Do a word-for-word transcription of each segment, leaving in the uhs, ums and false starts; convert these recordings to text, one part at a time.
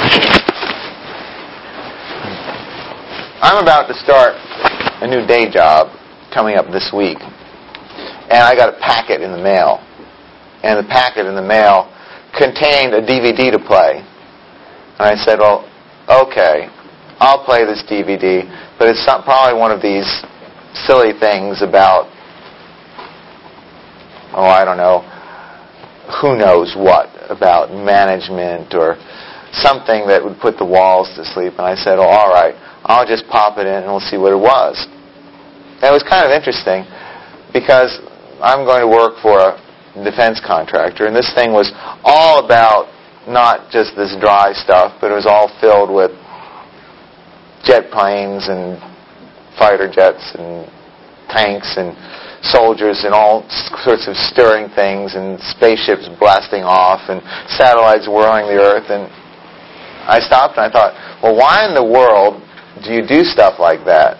I'm about to start a new day job coming up this week. And I got a packet in the mail. And the packet in the mail contained a D V D to play. And I said, well, okay, I'll play this D V D, but it's some, probably one of these silly things about, oh, I don't know, who knows what, about management or something that would put the walls to sleep. And I said, oh, all right, I'll just pop it in and we'll see what it was. And it was kind of interesting because I'm going to work for a defense contractor, and this thing was all about not just this dry stuff, but it was all filled with jet planes and fighter jets and tanks and soldiers and all sorts of stirring things and spaceships blasting off and satellites whirling the earth. And I stopped and I thought, well, why in the world do you do stuff like that?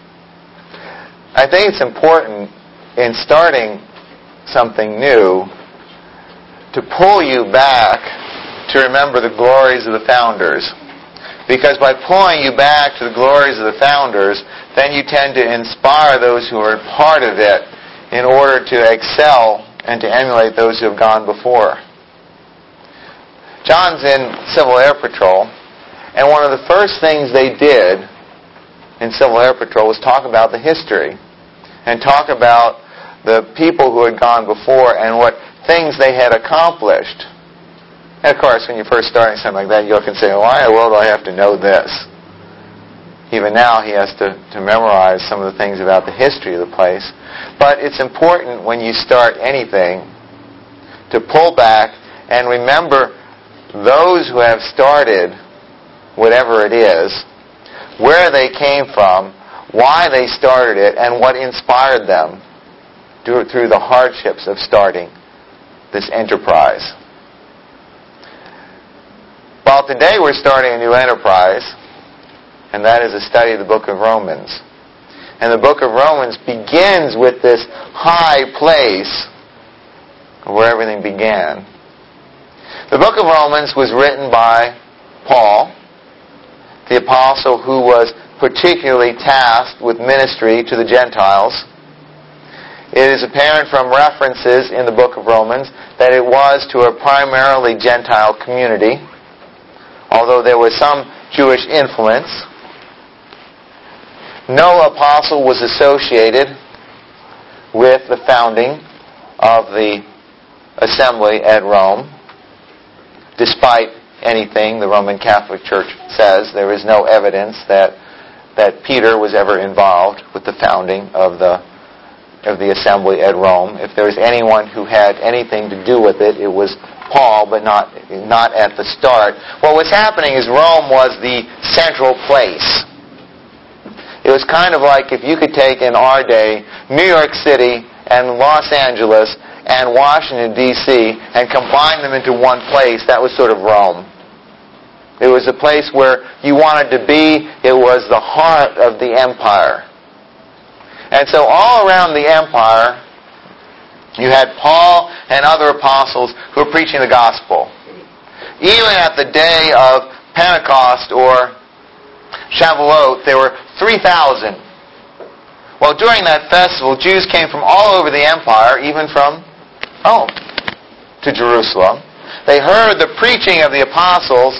I think it's important in starting something new to pull you back to remember the glories of the founders. Because by pulling you back to the glories of the founders, then you tend to inspire those who are part of it in order to excel and to emulate those who have gone before. John's in Civil Air Patrol, and one of the first things they did in Civil Air Patrol was talk about the history and talk about the people who had gone before and what things they had accomplished. And of course, when you're first starting something like that, you look and say, why in the world do I have to know this? Even now, he has to, to memorize some of the things about the history of the place. But it's important when you start anything to pull back and remember those who have started whatever it is, where they came from, why they started it, and what inspired them through, through the hardships of starting this enterprise. Well, today we're starting a new enterprise, and that is a study of the book of Romans. And the book of Romans begins with this high place where everything began. The book of Romans was written by Paul, the apostle who was particularly tasked with ministry to the Gentiles. It is apparent from references in the book of Romans that it was to a primarily Gentile community, although there was some Jewish influence. No apostle was associated with the founding of the assembly at Rome. Despite anything the Roman Catholic Church says, there is no evidence that that Peter was ever involved with the founding of the of the assembly at Rome. If there was anyone who had anything to do with it, it was Paul, but not not at the start. What was happening is Rome was the central place. It was kind of like if you could take in our day New York City and Los Angeles and Washington, D C and combine them into one place. That was sort of Rome. It was a place where you wanted to be. It was the heart of the empire. And so all around the empire, you had Paul and other apostles who were preaching the gospel. Even at the day of Pentecost or Shavuot, there were three thousand. Well, during that festival, Jews came from all over the empire, even from Rome to Jerusalem. They heard the preaching of the apostles.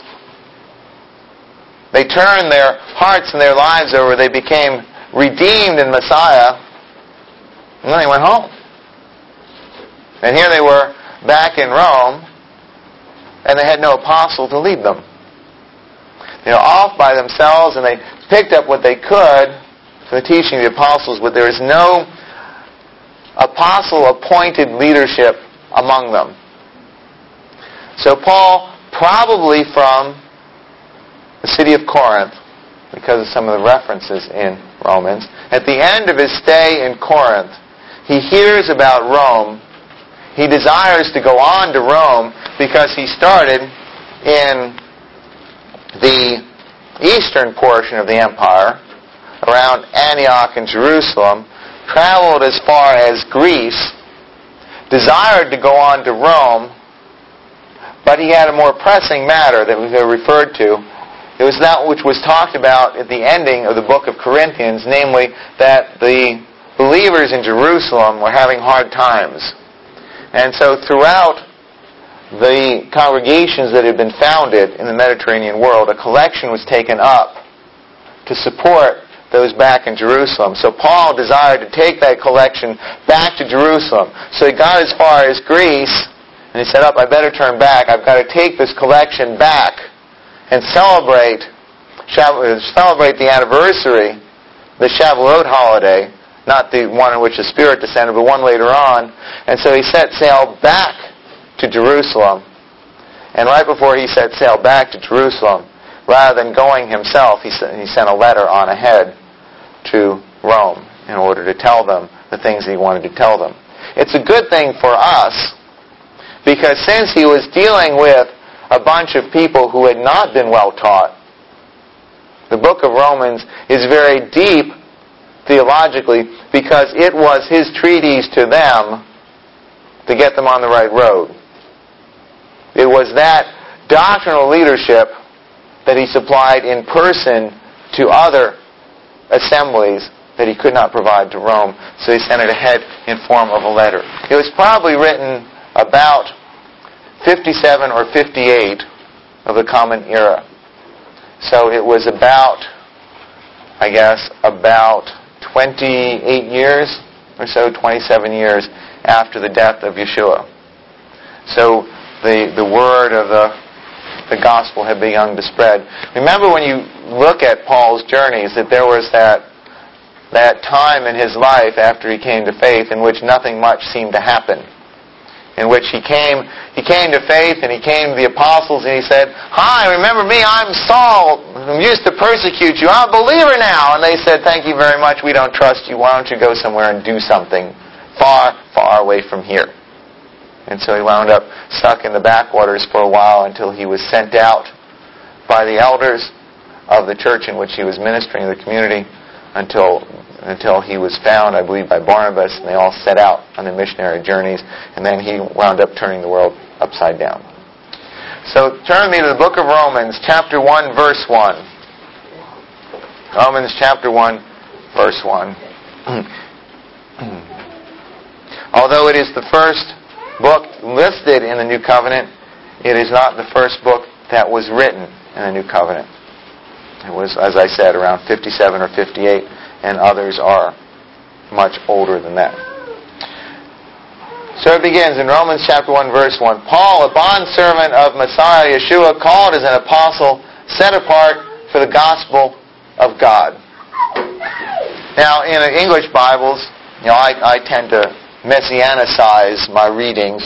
They turned their hearts and their lives over. They became redeemed in Messiah, and then they went home. And here they were back in Rome, and they had no apostle to lead them. They were off by themselves, and they picked up what they could from the teaching of the apostles, but there is no apostle-appointed leadership among them. So Paul, probably from the city of Corinth, because of some of the references in Romans, at the end of his stay in Corinth, he hears about Rome. He desires to go on to Rome because he started in the eastern portion of the empire, around Antioch and Jerusalem, traveled as far as Greece, desired to go on to Rome, But he had a more pressing matter that we referred to. It was that which was talked about at the ending of the book of Corinthians, namely that the believers in Jerusalem were having hard times. And so throughout the congregations that had been founded in the Mediterranean world, a collection was taken up to support those back in Jerusalem. So Paul desired to take that collection back to Jerusalem. So he got as far as Greece, and he said, "Up, I better turn back. I've got to take this collection back and celebrate celebrate the anniversary, the Shavuot holiday, not the one in which the Spirit descended, but one later on." And so he set sail back to Jerusalem. And right before he set sail back to Jerusalem, rather than going himself, he sent a letter on ahead to Rome in order to tell them the things he wanted to tell them. It's a good thing for us, because since he was dealing with a bunch of people who had not been well taught, the book of Romans is very deep theologically, because it was his treatise to them to get them on the right road. It was that doctrinal leadership that he supplied in person to other assemblies that he could not provide to Rome, so he sent it ahead in form of a letter. It was probably written about fifty-seven or fifty-eight of the Common Era. So it was about, I guess, about twenty-eight years or so, twenty-seven years after the death of Yeshua. So the, the word of the, the gospel had begun to spread. Remember, when you look at Paul's journeys, that there was that, that time in his life after he came to faith in which nothing much seemed to happen. In which he came he came to faith, and he came to the apostles, and he said, "Hi, remember me? I'm Saul. I used to persecute you. I'm a believer now." And they said, "Thank you very much. We don't trust you. Why don't you go somewhere and do something far, far away from here?" And so he wound up stuck in the backwaters for a while until he was sent out by the elders of the church in which he was ministering to the community, until until he was found, I believe, by Barnabas, and they all set out on their missionary journeys, and then he wound up turning the world upside down. So turn me to the book of Romans, chapter one, verse one. Romans chapter one, verse one. Although it is the first book listed in the New Covenant, it is not the first book that was written in the New Covenant. It was, as I said, around fifty-seven or fifty-eight, and others are much older than that. So it begins in Romans chapter one, verse one. Paul, a bondservant of Messiah Yeshua, called as an apostle, set apart for the gospel of God. Now, in the English Bibles, you know, I, I tend to messianicize my readings.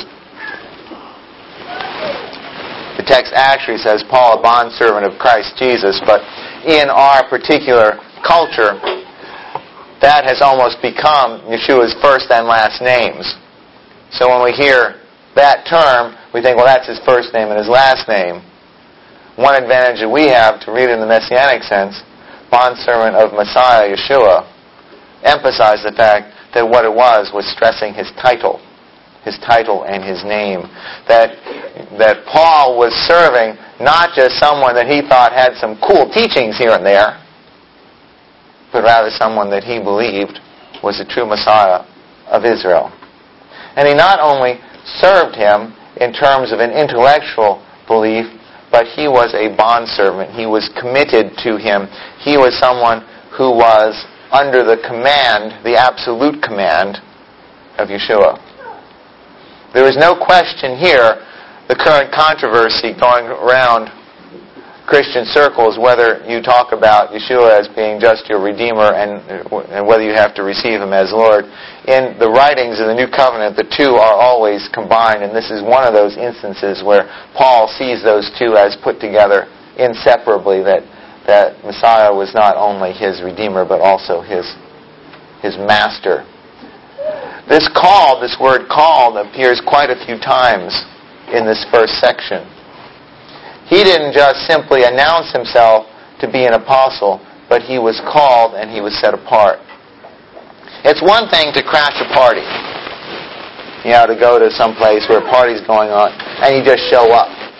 The text actually says, Paul, a bondservant of Christ Jesus, but in our particular culture, that has almost become Yeshua's first and last names. So when we hear that term, we think, well, that's his first name and his last name. One advantage that we have to read it in the messianic sense, bondservant of Messiah Yeshua, emphasize the fact that what it was was stressing his title, his title and his name. That, that Paul was serving not just someone that he thought had some cool teachings here and there, but rather someone that he believed was the true Messiah of Israel. And he not only served him in terms of an intellectual belief, but he was a bondservant. He was committed to him. He was someone who was under the command, the absolute command of Yeshua. There is no question here, the current controversy going around Christian circles, whether you talk about Yeshua as being just your Redeemer and, and whether you have to receive Him as Lord. In the writings of the New Covenant, the two are always combined, and this is one of those instances where Paul sees those two as put together inseparably, that, that Messiah was not only his Redeemer, but also his, his Master. This called, this word called, appears quite a few times in this first section. He didn't just simply announce himself to be an apostle, but he was called and he was set apart. It's one thing to crash a party, you know, to go to some place where a party's going on, and you just show up.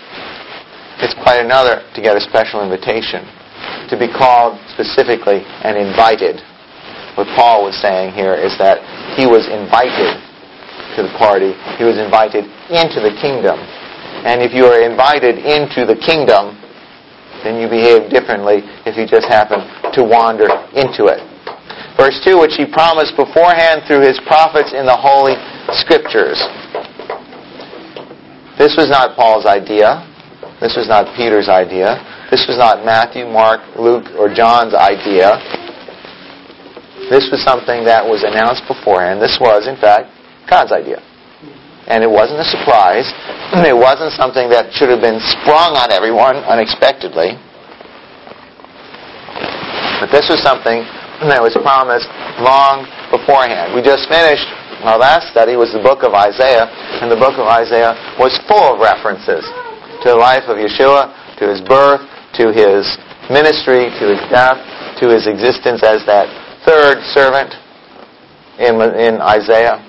It's quite another to get a special invitation, to be called specifically and invited. What Paul was saying here is that he was invited to the party. He was invited into the kingdom. And if you are invited into the kingdom, then you behave differently if you just happen to wander into it. Verse two, which he promised beforehand through his prophets in the Holy Scriptures. This was not Paul's idea. This was not Peter's idea. This was not Matthew, Mark, Luke, or John's idea. This was something that was announced beforehand. This was, in fact, God's idea. And it wasn't a surprise. It wasn't something that should have been sprung on everyone unexpectedly. But this was something that was promised long beforehand. We just finished, our last study was the book of Isaiah, and the book of Isaiah was full of references to the life of Yeshua, to his birth, to his ministry, to his death, to his existence as that third servant in, in Isaiah.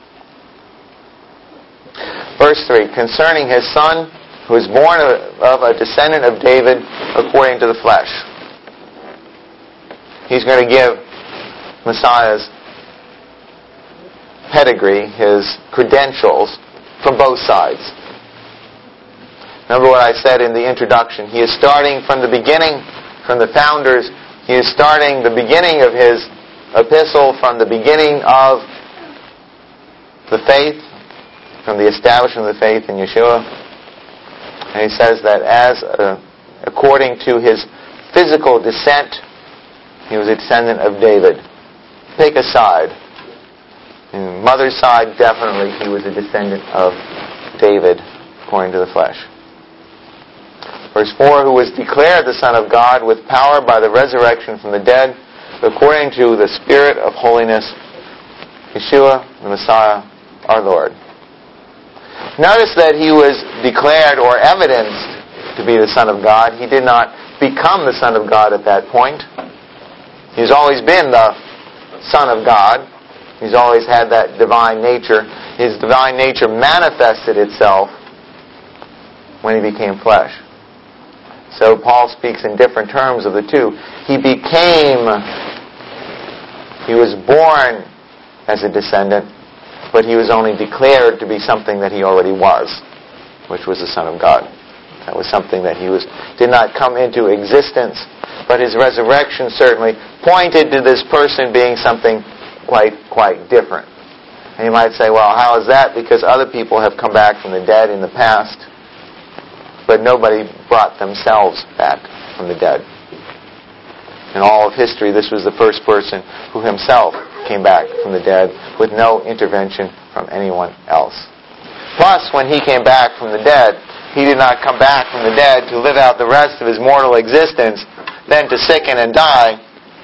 Verse three, concerning his son, who is born of a descendant of David according to the flesh. He's going to give Messiah's pedigree, his credentials, from both sides. Remember what I said in the introduction. He is starting from the beginning, from the founders. He is starting the beginning of his epistle from the beginning of the faith, from the establishment of the faith in Yeshua. And he says that as uh, according to his physical descent, he was a descendant of David. Pick a side. In mother's side, definitely he was a descendant of David according to the flesh. Verse four, who was declared the Son of God with power by the resurrection from the dead, according to the Spirit of holiness, Yeshua, the Messiah, our Lord. Notice that he was declared or evidenced to be the Son of God. He did not become the Son of God at that point. He's always been the Son of God. He's always had that divine nature. His divine nature manifested itself when he became flesh. So Paul speaks in different terms of the two. He became, he was born as a descendant, but he was only declared to be something that he already was, which was the Son of God. That was something that he was did not come into existence, but his resurrection certainly pointed to this person being something quite, quite different. And you might say, well, how is that? Because other people have come back from the dead in the past, but nobody brought themselves back from the dead. In all of history, this was the first person who himself came back from the dead with no intervention from anyone else. Plus, when he came back from the dead, he did not come back from the dead to live out the rest of his mortal existence, then to sicken and die.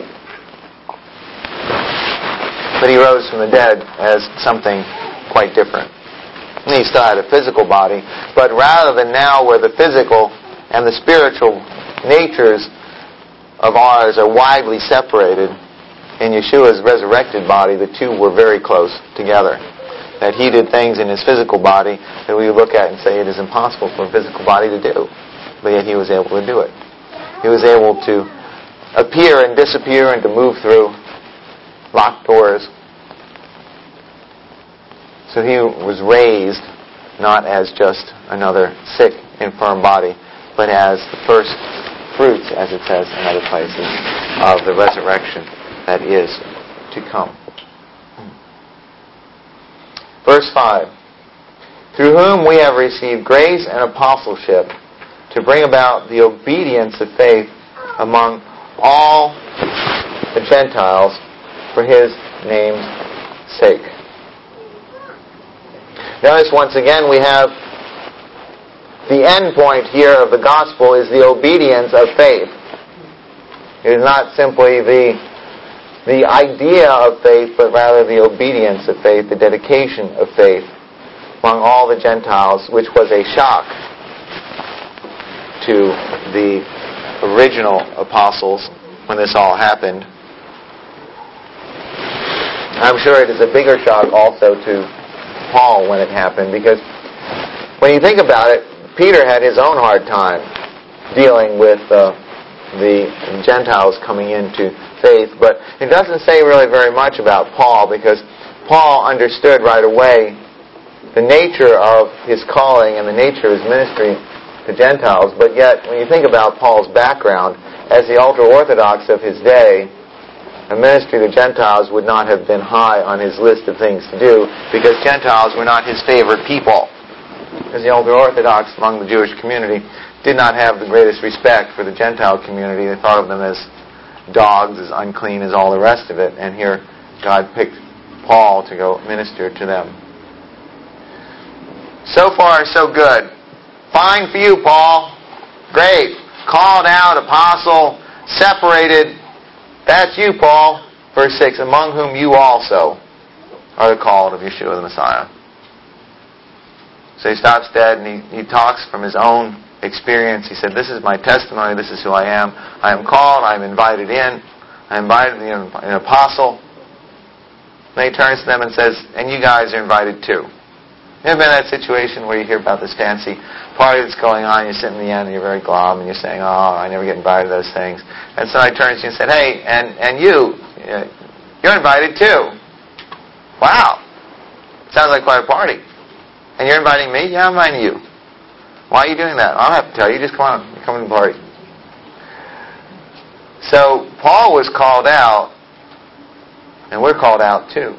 But he rose from the dead as something quite different. He still had a physical body, but rather than now where the physical and the spiritual natures of ours are widely separated, in Yeshua's resurrected body, the two were very close together. That he did things in his physical body that we look at and say it is impossible for a physical body to do, but yet he was able to do it. He was able to appear and disappear and to move through locked doors. So he was raised not as just another sick, infirm body, but as the first fruits, as it says in other places, of the resurrection that is to come. Verse five, through whom we have received grace and apostleship to bring about the obedience of faith among all the Gentiles for his name's sake. Notice once again we have the end point here of the gospel is the obedience of faith. It is not simply the, the idea of faith, but rather the obedience of faith, the dedication of faith among all the Gentiles, which was a shock to the original apostles when this all happened. I'm sure it is a bigger shock also to Paul when it happened, because when you think about it, Peter had his own hard time dealing with uh, the Gentiles coming into faith. But it doesn't say really very much about Paul, because Paul understood right away the nature of his calling and the nature of his ministry to Gentiles. But yet, when you think about Paul's background, as the ultra-Orthodox of his day, a ministry to Gentiles would not have been high on his list of things to do, because Gentiles were not his favorite people. As the ultra-Orthodox among the Jewish community did not have the greatest respect for the Gentile community. They thought of them as dogs, as unclean as all the rest of it. And here God picked Paul to go minister to them. So far, so good. Fine for you, Paul. Great. Called out, apostle, separated. That's you, Paul. Verse six, among whom you also are the called of Yeshua the Messiah. So he stops dead and he, he talks from his own experience. He said, this is my testimony, this is who I am. I am called, I am invited in. I am invited to be an apostle. Then he turns to them and says, and you guys are invited too. You ever been in that situation where you hear about this fancy party that's going on, you're sitting in the end and you're very glum and you're saying, oh, I never get invited to those things. And somebody turns to you and said, hey, and, and you, you're invited too. Wow. Sounds like quite a party. And you're inviting me? Yeah, I'm inviting you. Why are you doing that? I don't have to tell you. Just come on. You're coming to the party. So Paul was called out, and we're called out too.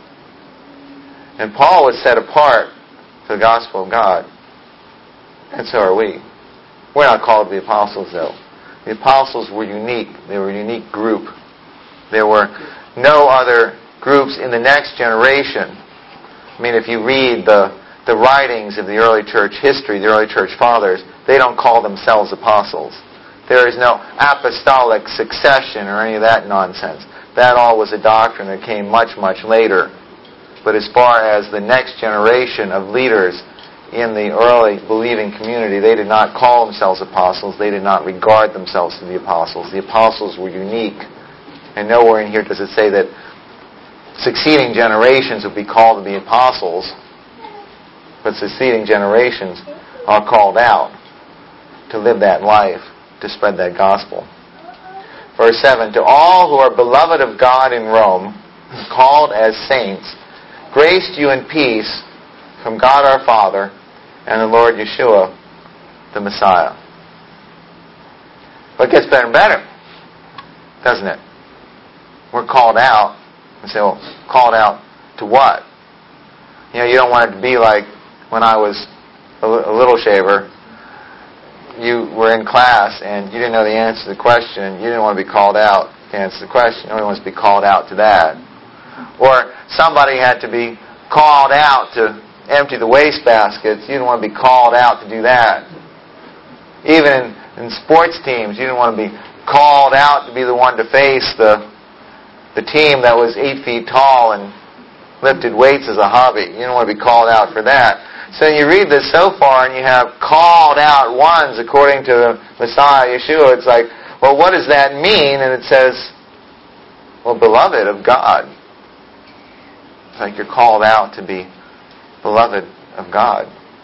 And Paul was set apart for the gospel of God. And so are we. We're not called to be apostles, though. The apostles were unique. They were a unique group. There were no other groups in the next generation. I mean, if you read the, the writings of the early church history, the early church fathers, they don't call themselves apostles. There is no apostolic succession or any of that nonsense. That all was a doctrine that came much, much later. But as far as the next generation of leaders in the early believing community, they did not call themselves apostles. They did not regard themselves to be apostles. The apostles were unique. And nowhere in here does it say that succeeding generations would be called to be apostles, but succeeding generations are called out to live that life, to spread that gospel. Verse seven, to all who are beloved of God in Rome, called as saints, grace to you and peace from God our Father and the Lord Yeshua, the Messiah. But it gets better and better, doesn't it? We're called out. And say, well, called out to what? You know, you don't want it to be like when I was a, a little shaver. You were in class and you didn't know the answer to the question. You didn't want to be called out to answer the question. Nobody wants to be called out to that. Or somebody had to be called out to empty the waste baskets. You didn't want to be called out to do that. Even in, in sports teams, you didn't want to be called out to be the one to face the the team that was eight feet tall and lifted weights as a hobby. You didn't want to be called out for that. So you read this so far and you have called out ones according to Messiah Yeshua. It's like, well, what does that mean? And it says, well, beloved of God. It's like you're called out to be beloved of God.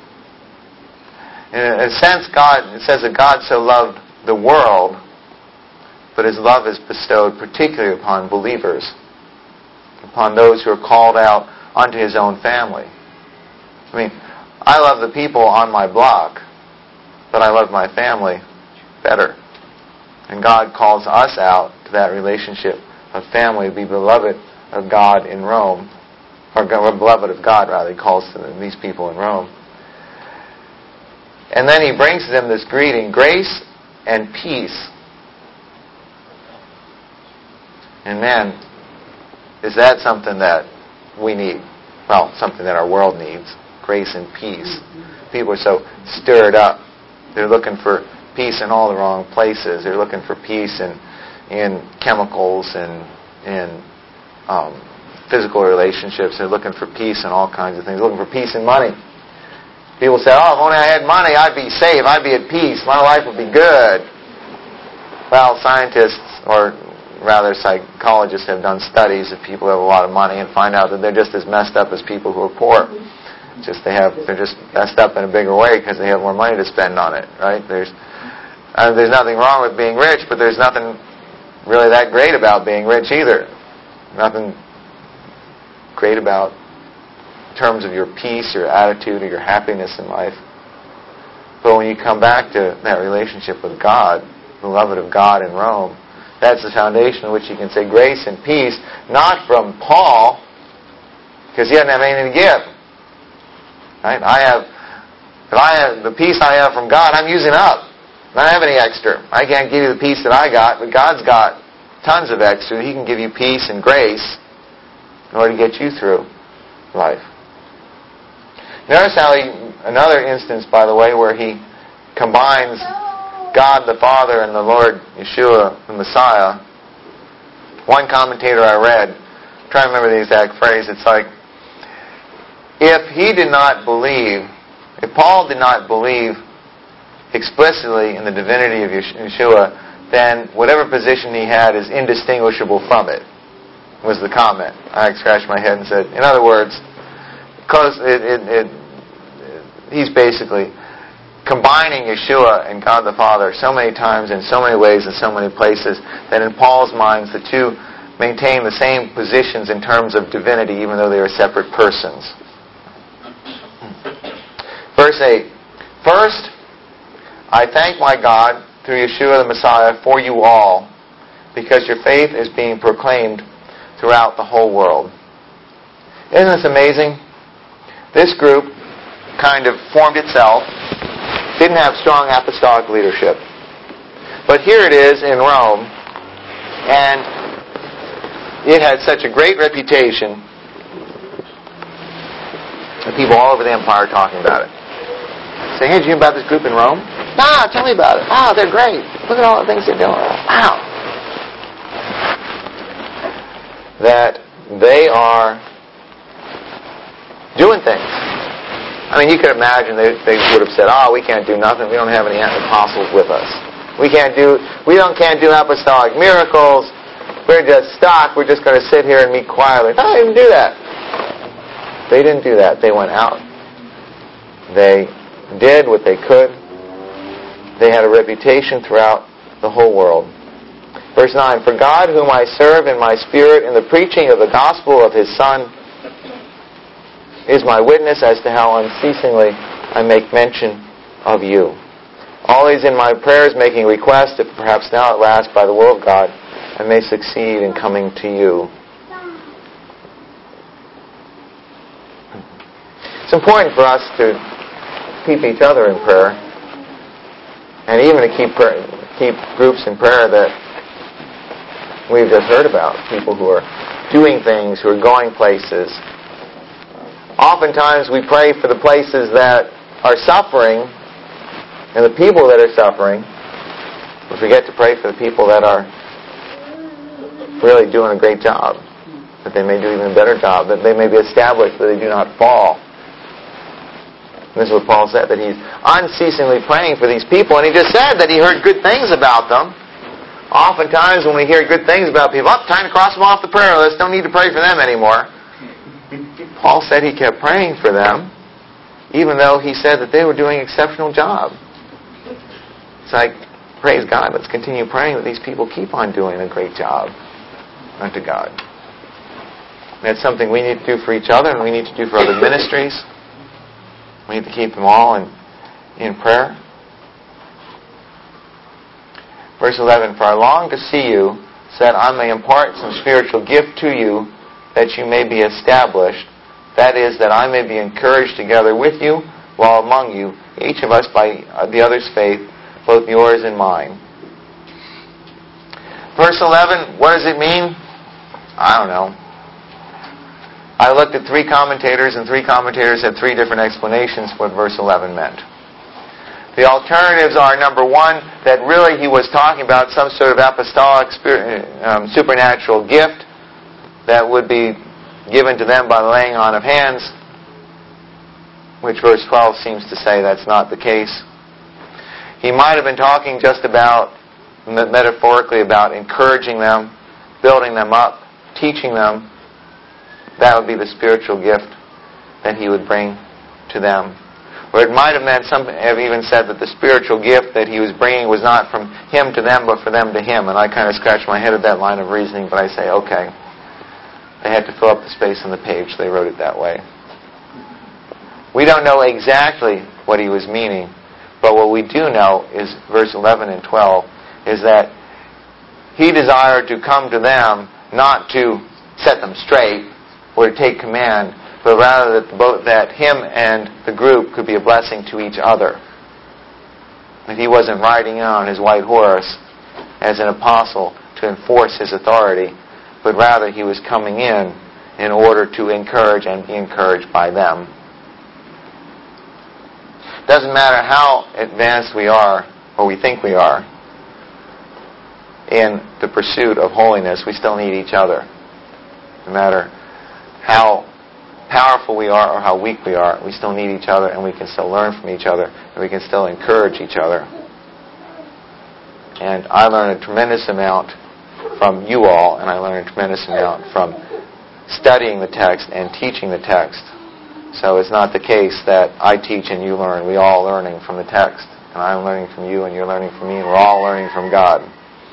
In a sense, God, it says that God so loved the world, but His love is bestowed particularly upon believers, upon those who are called out unto His own family. I mean, I love the people on my block, but I love my family better. And God calls us out to that relationship of family, to be beloved of God in Rome, or beloved of God, rather, He calls to these people in Rome. And then He brings to them this greeting, grace and peace. And man, is that something that we need? Well, something that our world needs. Grace and peace. People are so stirred up. They're looking for peace in all the wrong places. They're looking for peace in in chemicals and in um, physical relationships. They're looking for peace in all kinds of things. They're looking for peace in money. People say, oh, if only I had money, I'd be safe. I'd be at peace. My life would be good. Well, scientists, or rather psychologists, have done studies of people who have a lot of money and find out that they're just as messed up as people who are poor. It's just they have they're just messed up in a bigger way because they have more money to spend on it, right? There's Uh, there's nothing wrong with being rich, but there's nothing really that great about being rich either. Nothing great about in terms of your peace, your attitude, or your happiness in life. But when you come back to that relationship with God, the beloved of God in Rome, that's the foundation on which you can say grace and peace, not from Paul, because he doesn't have anything to give. Right? I have, if I have the peace I have from God, I'm using up. I don't have any extra. I can't give you the peace that I got, but God's got tons of extra. He can give you peace and grace in order to get you through life. Notice how he, another instance, by the way, where he combines God the Father and the Lord Yeshua, the Messiah. One commentator I read, I'm trying to remember the exact phrase, it's like, if he did not believe, if Paul did not believe explicitly in the divinity of Yeshua, then whatever position he had is indistinguishable from it, was the comment. I scratched my head and said, in other words, because it, it, it, he's basically combining Yeshua and God the Father so many times in so many ways in so many places that in Paul's minds the two maintain the same positions in terms of divinity even though they are separate persons. Verse eight. First, I thank my God through Yeshua the Messiah for you all, because your faith is being proclaimed throughout the whole world. Isn't this amazing? This group kind of formed itself, didn't have strong apostolic leadership. But here it is in Rome, and it had such a great reputation, and people all over the empire talking about it. Saying, hey, did you hear about this group in Rome? Ah, tell me about it. Wow, they're great. Look at all the things they're doing. Wow. That they are doing things. I mean, you could imagine they, they would have said, oh, we can't do nothing. We don't have any apostles with us. We can't do, we don't can't do apostolic miracles. We're just stuck. We're just going to sit here and meet quietly. No, they didn't do that. They didn't do that. They went out. They did what they could. They had a reputation throughout the whole world. Verse nine, for God, whom I serve in my spirit in the preaching of the gospel of His Son, is my witness as to how unceasingly I make mention of you. Always in my prayers making request, if perhaps now at last by the will of God, I may succeed in coming to you. It's important for us to keep each other in prayer, and even to keep prayer, keep groups in prayer that we've just heard about, people who are doing things, who are going places. Oftentimes we pray for the places that are suffering and the people that are suffering. We forget to pray for the people that are really doing a great job, that they may do even a better job, that they may be established, that they do not fall. And this is what Paul said, that he's unceasingly praying for these people, and he just said that he heard good things about them. Oftentimes when we hear good things about people, oh, time to cross them off the prayer list, don't need to pray for them anymore. Paul said he kept praying for them, even though he said that they were doing an exceptional job. It's like, praise God, let's continue praying that these people keep on doing a great job unto God. And that's something we need to do for each other, and we need to do for other ministries. We need to keep them all in, in prayer. Verse eleven, for I long to see you, so that I may impart some spiritual gift to you, that you may be established. That is, that I may be encouraged together with you, while among you, each of us by the other's faith, both yours and mine. Verse eleven, what does it mean? I don't know. I looked at three commentators, and three commentators had three different explanations for what verse eleven meant. The alternatives are, number one, that really he was talking about some sort of apostolic um, supernatural gift that would be given to them by the laying on of hands, which verse twelve seems to say that's not the case. He might have been talking just about, metaphorically, about encouraging them, building them up, teaching them. That would be the spiritual gift that he would bring to them. Or it might have meant, some have even said that the spiritual gift that he was bringing was not from him to them, but for them to him. And I kind of scratch my head at that line of reasoning, but I say, okay. They had to fill up the space on the page. They wrote it that way. We don't know exactly what he was meaning, but what we do know is verse eleven and twelve is that he desired to come to them not to set them straight or to take command, but rather that both that him and the group could be a blessing to each other. That he wasn't riding in on his white horse as an apostle to enforce his authority, but rather he was coming in in order to encourage and be encouraged by them. Doesn't matter how advanced we are, or we think we are, in the pursuit of holiness, we still need each other. No matter how powerful we are or how weak we are, we still need each other, and we can still learn from each other, and we can still encourage each other. And I learned a tremendous amount from you all, and I learned a tremendous amount from studying the text and teaching the text. So it's not the case that I teach and you learn. We're all learning from the text. And I'm learning from you and you're learning from me, and we're all learning from God.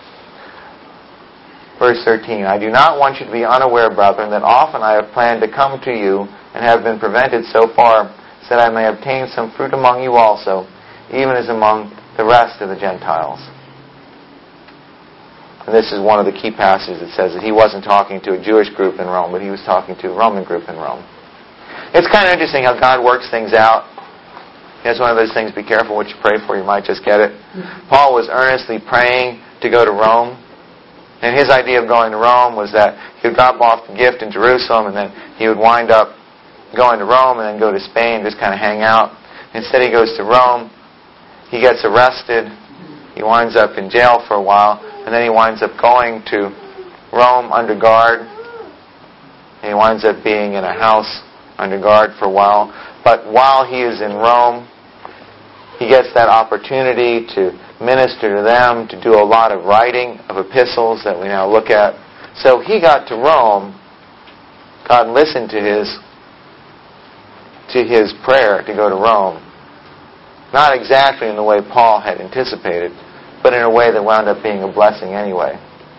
Verse thirteen, I do not want you to be unaware, brethren, that often I have planned to come to you and have been prevented so far, so that I may obtain some fruit among you also, even as among the rest of the Gentiles. And this is one of the key passages that says that he wasn't talking to a Jewish group in Rome, but he was talking to a Roman group in Rome. It's kind of interesting how God works things out. It's one of those things, be careful what you pray for, you might just get it. Paul was earnestly praying to go to Rome. And his idea of going to Rome was that he would drop off the gift in Jerusalem, and then he would wind up going to Rome and then go to Spain, just kind of hang out. Instead he goes to Rome, he gets arrested, he winds up in jail for a while, and then he winds up going to Rome under guard. And he winds up being in a house under guard for a while. But while he is in Rome, he gets that opportunity to minister to them, to do a lot of writing of epistles that we now look at. So he got to Rome. God listened to his to his prayer to go to Rome. Not exactly in the way Paul had anticipated, but in a way that wound up being a blessing anyway.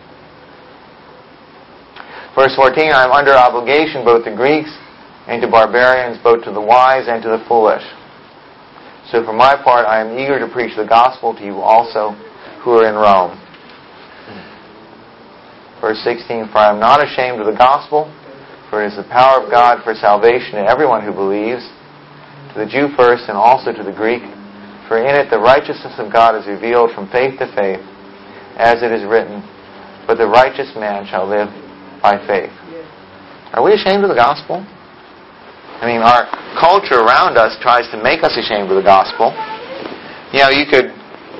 Verse fourteen, I am under obligation both to Greeks and to barbarians, both to the wise and to the foolish. So for my part, I am eager to preach the gospel to you also who are in Rome. Verse sixteen, for I am not ashamed of the gospel, for it is the power of God for salvation to everyone who believes, to the Jew first and also to the Greek. For in it the righteousness of God is revealed from faith to faith, as it is written, but the righteous man shall live by faith. Are we ashamed of the gospel? I mean, our culture around us tries to make us ashamed of the gospel. You know, you could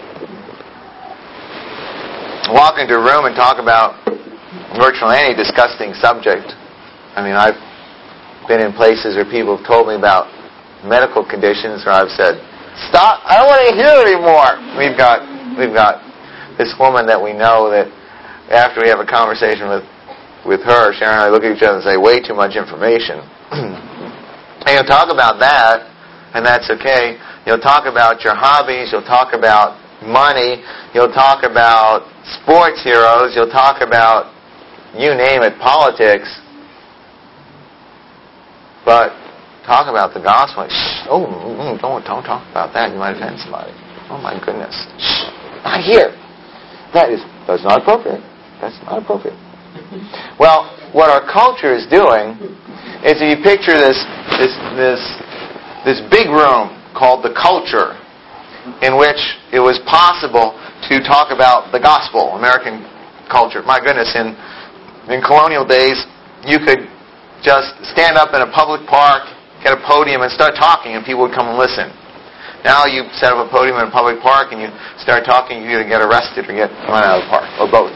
walk into a room and talk about virtually any disgusting subject. I mean, I've been in places where people have told me about medical conditions where I've said, stop, I don't want to hear it anymore. We've got, we've got this woman that we know that after we have a conversation with, with her, Sharon and I look at each other and say, way too much information. And you'll talk about that, and that's okay. You'll talk about your hobbies. You'll talk about money. You'll talk about sports heroes. You'll talk about, you name it, politics. But talk about the gospel. Shh, oh, don't, don't talk about that. You might offend somebody. Oh, my goodness. Shh, not here. That is, that's not appropriate. That's not appropriate. Well, what our culture is doing is, if you picture this this this this big room called the culture, in which it was possible to talk about the gospel, American culture. My goodness, in in colonial days, you could just stand up in a public park, get a podium, and start talking, and people would come and listen. Now you set up a podium in a public park, and you start talking, you either get arrested or get run out of the park, or both.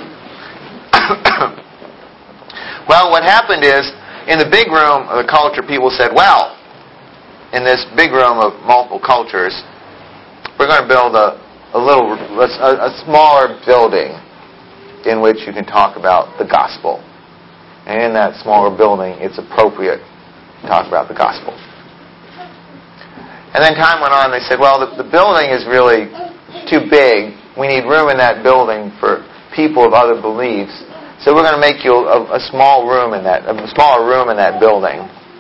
Well, what happened is, in the big room of the culture, people said, well, in this big room of multiple cultures, we're going to build a, a little, a, a smaller building in which you can talk about the gospel. And in that smaller building, it's appropriate to talk about the gospel. And then time went on, they said, well, the, the building is really too big. We need room in that building for people of other beliefs. So we're going to make you a, a small room in that, a smaller room in that building.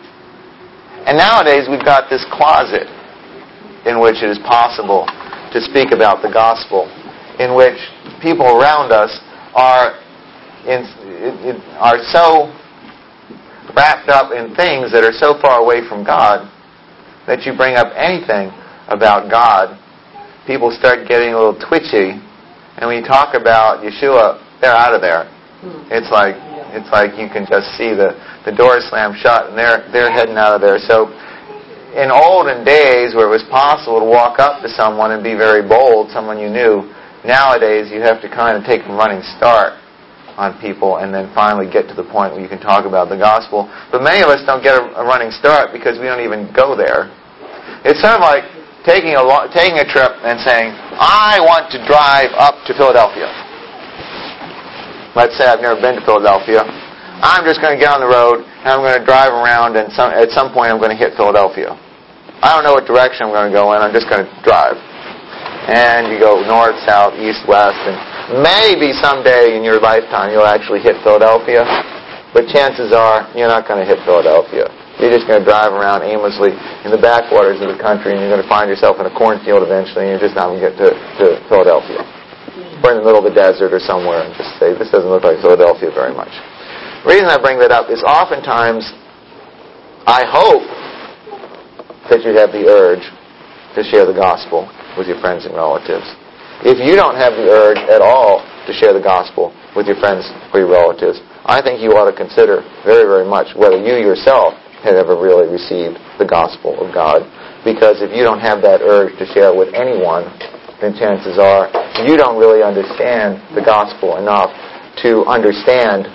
And nowadays we've got this closet in which it is possible to speak about the gospel, in which people around us are in, it, it, are so wrapped up in things that are so far away from God that you bring up anything about God, people start getting a little twitchy, and when you talk about Yeshua, they're out of there. It's like it's like you can just see the, the door slam shut, and they're they're heading out of there. So in olden days where it was possible to walk up to someone and be very bold, someone you knew, nowadays you have to kind of take a running start on people and then finally get to the point where you can talk about the gospel. But many of us don't get a, a running start because we don't even go there. It's sort of like taking a lo- taking a trip and saying, I want to drive up to Philadelphia. Let's say I've never been to Philadelphia. I'm just going to get on the road and I'm going to drive around, and some, at some point I'm going to hit Philadelphia. I don't know what direction I'm going to go in. I'm just going to drive. And you go north, south, east, west, and maybe someday in your lifetime you'll actually hit Philadelphia. But chances are you're not going to hit Philadelphia. You're just going to drive around aimlessly in the backwaters of the country, and you're going to find yourself in a cornfield eventually, and you're just not going to get to, to Philadelphia. Or in the middle of the desert or somewhere, and just say, this doesn't look like Philadelphia very much. The reason I bring that up is oftentimes I hope that you have the urge to share the gospel with your friends and relatives. If you don't have the urge at all to share the gospel with your friends or your relatives, I think you ought to consider very, very much whether you yourself have ever really received the gospel of God. Because if you don't have that urge to share it with anyone, then chances are you don't really understand the gospel enough to understand,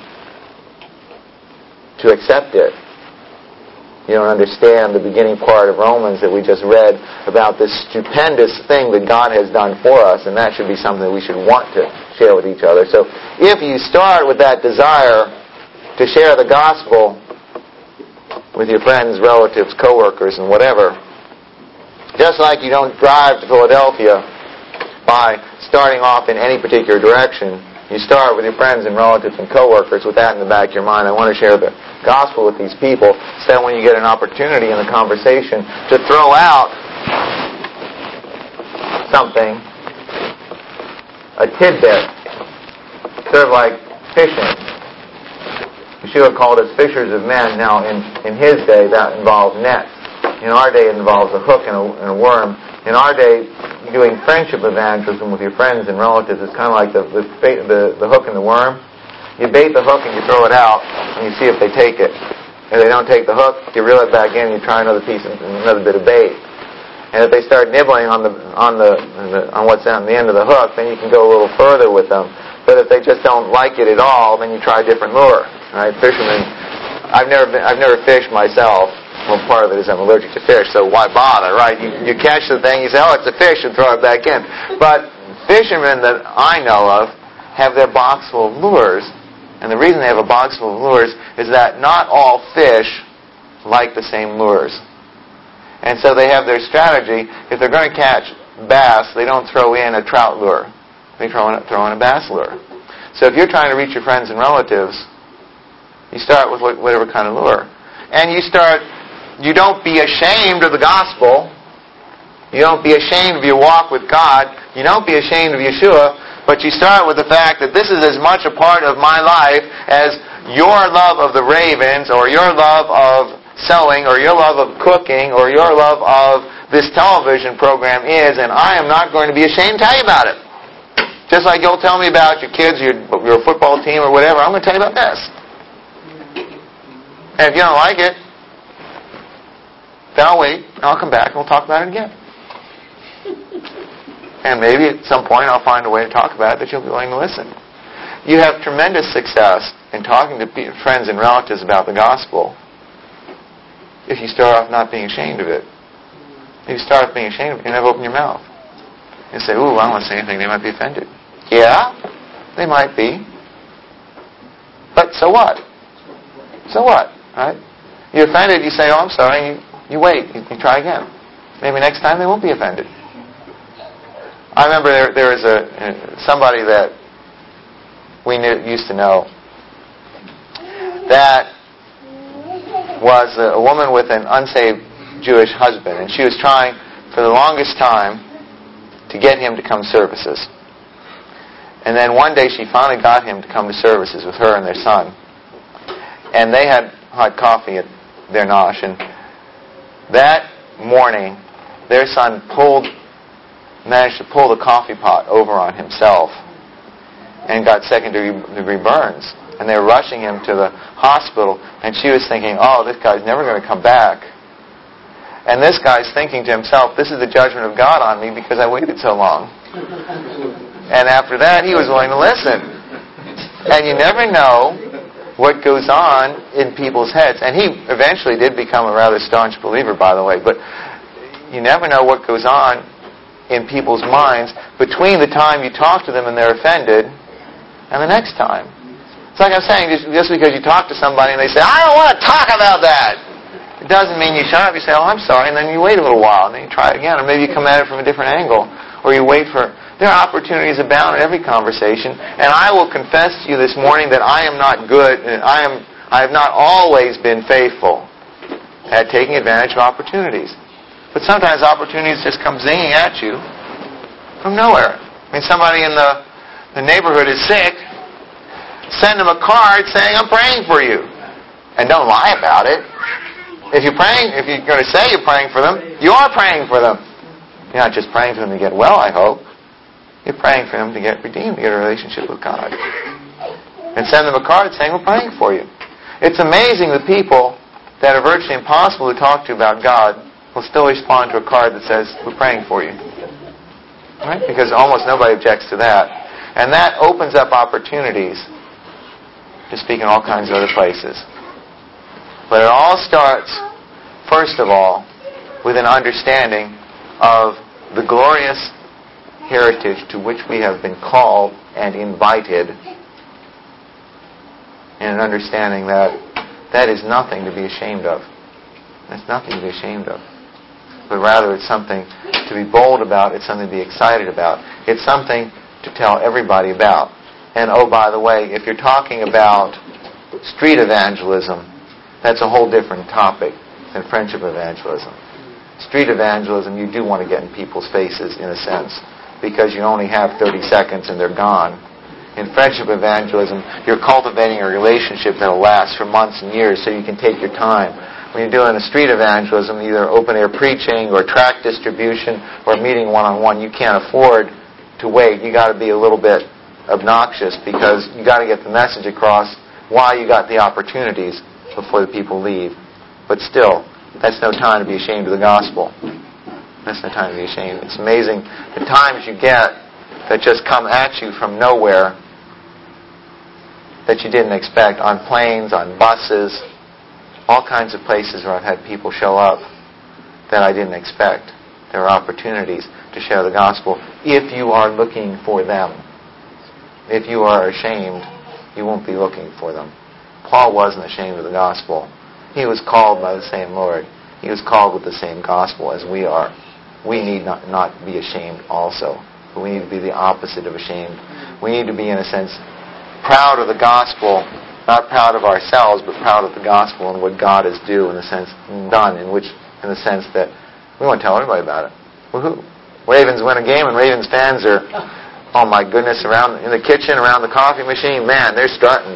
to accept it. You don't understand the beginning part of Romans that we just read about this stupendous thing that God has done for us, and that should be something that we should want to share with each other. So if you start with that desire to share the gospel with your friends, relatives, coworkers, and whatever, just like you don't drive to Philadelphia by starting off in any particular direction, you start with your friends and relatives and coworkers with that in the back of your mind. I want to share the gospel with these people, so that when you get an opportunity in the conversation to throw out something, a tidbit, sort of like fishing. Yeshua called us fishers of men. Now, in, in his day, that involved nets. In our day, it involves a hook and a, and a worm. In our day, doing friendship evangelism with your friends and relatives is kind of like the, the the the hook and the worm. You bait the hook and you throw it out, and you see if they take it. If they don't take the hook, you reel it back in and you try another piece, another bit of bait. And if they start nibbling on the on the, the on what's on the end of the hook, then you can go a little further with them. But if they just don't like it at all, then you try a different lure. Right? Fishermen, I've never been, I've never fished myself. Well, part of it is I'm allergic to fish, so why bother, right? You, you catch the thing, you say, oh, it's a fish, and throw it back in. But fishermen that I know of have their box full of lures, and the reason they have a box full of lures is that not all fish like the same lures. And so they have their strategy. If they're going to catch bass, they don't throw in a trout lure. They throw in, throw in a bass lure. So if you're trying to reach your friends and relatives, you start with whatever kind of lure. And you start... You don't be ashamed of the gospel. You don't be ashamed of your walk with God. You don't be ashamed of Yeshua. But you start with the fact that this is as much a part of my life as your love of the ravens, or your love of sewing, or your love of cooking, or your love of this television program is, and I am not going to be ashamed to tell you about it. Just like you'll tell me about your kids, your, your football team, or whatever, I'm going to tell you about this. And if you don't like it, then I'll wait, and I'll come back, and we'll talk about it again. And maybe at some point I'll find a way to talk about it that you'll be willing to listen. You have tremendous success in talking to friends and relatives about the gospel if you start off not being ashamed of it. If you start off being ashamed of it, you never open your mouth. You say, ooh, I don't want to say anything, they might be offended. Yeah, they might be. But so what? So what? Right? You're offended, you say, oh, I'm sorry, and you, you wait, you, you try again. maybe next time they won't be offended. I remember there, there was a somebody that we knew, used to know that was a, a woman with an unsaved Jewish husband, and she was trying for the longest time to get him to come to services. And then one day she finally got him to come to services with her and their son. And they had hot coffee at their nosh, and that morning their son pulled managed to pull the coffee pot over on himself and got second degree burns. And they were rushing him to the hospital, and she was thinking, oh, this guy's never going to come back. And this guy's thinking to himself, this is the judgment of God on me because I waited so long. And after that, he was willing to listen. And you never know what goes on in people's heads. And he eventually did become a rather staunch believer, by the way. But you never know what goes on in people's minds between the time you talk to them and they're offended and the next time. It's like I'm saying, just, just because you talk to somebody and they say, I don't want to talk about that, it doesn't mean you shut up. You say, oh, I'm sorry, and then you wait a little while, and then you try it again, or maybe you come at it from a different angle, or you wait for... There are opportunities abound in every conversation, and I will confess to you this morning that I am not good, and I am I have not always been faithful at taking advantage of opportunities. But sometimes opportunities just come zinging at you from nowhere. I mean, somebody in the, the neighborhood is sick, send them a card saying, I'm praying for you. And don't lie about it. If you're praying, if you're going to say you're praying for them, you are praying for them. You're not just praying for them to get well, I hope. You're praying for them to get redeemed, to get a relationship with God. And send them a card saying, we're praying for you. It's amazing the people that are virtually impossible to talk to about God will still respond to a card that says, we're praying for you. Right? Because almost nobody objects to that. And that opens up opportunities to speak in all kinds of other places. But it all starts, first of all, with an understanding of the glorious heritage to which we have been called and invited, and an understanding that that is nothing to be ashamed of. That's nothing to be ashamed of. But rather it's something to be bold about, it's something to be excited about, it's something to tell everybody about. And oh, by the way, if you're talking about street evangelism, that's a whole different topic than friendship evangelism. Street evangelism, you do want to get in people's faces, in a sense, because you only have thirty seconds and they're gone. In friendship evangelism, you're cultivating a relationship that will last for months and years, so you can take your time. When you're doing a street evangelism, either open-air preaching or tract distribution or meeting one-on-one, you can't afford to wait. You got to be a little bit obnoxious because you got to get the message across while you got the opportunities before the people leave. But still, that's no time to be ashamed of the gospel. That's no time to be ashamed. It's amazing the times you get that just come at you from nowhere that you didn't expect, on planes, on buses, all kinds of places where I've had people show up that I didn't expect. There are opportunities to share the gospel if you are looking for them. If you are ashamed, you won't be looking for them. Paul wasn't ashamed of the gospel. He was called by the same Lord. He was called with the same gospel as we are. We need not, not be ashamed also. But we need to be the opposite of ashamed. We need to be, in a sense, proud of the gospel, not proud of ourselves, but proud of the gospel and what God has do in the sense done, in which, in the sense that we want to tell everybody about it. Woohoo! Ravens win a game, and Ravens fans are, oh my goodness, around in the kitchen, around the coffee machine, man, they're strutting.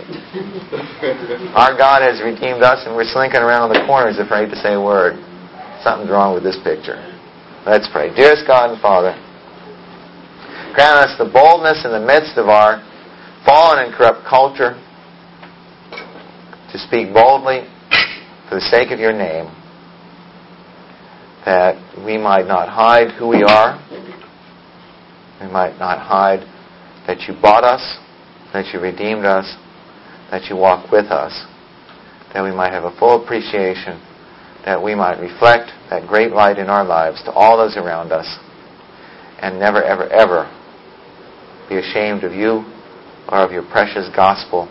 Our God has redeemed us, and we're slinking around the corners afraid to say a word. Something's wrong with this picture. Let's pray. Dearest God and Father, grant us the boldness in the midst of our fallen and corrupt culture to speak boldly for the sake of your name, that we might not hide who we are, we might not hide that you bought us, that you redeemed us, that you walk with us, that we might have a full appreciation, that we might reflect that great light in our lives to all those around us, and never, ever, ever be ashamed of you or of your precious gospel,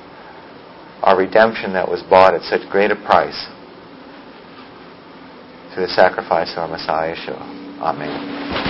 our redemption that was bought at such great a price through the sacrifice of our Messiah Yeshua. Amen.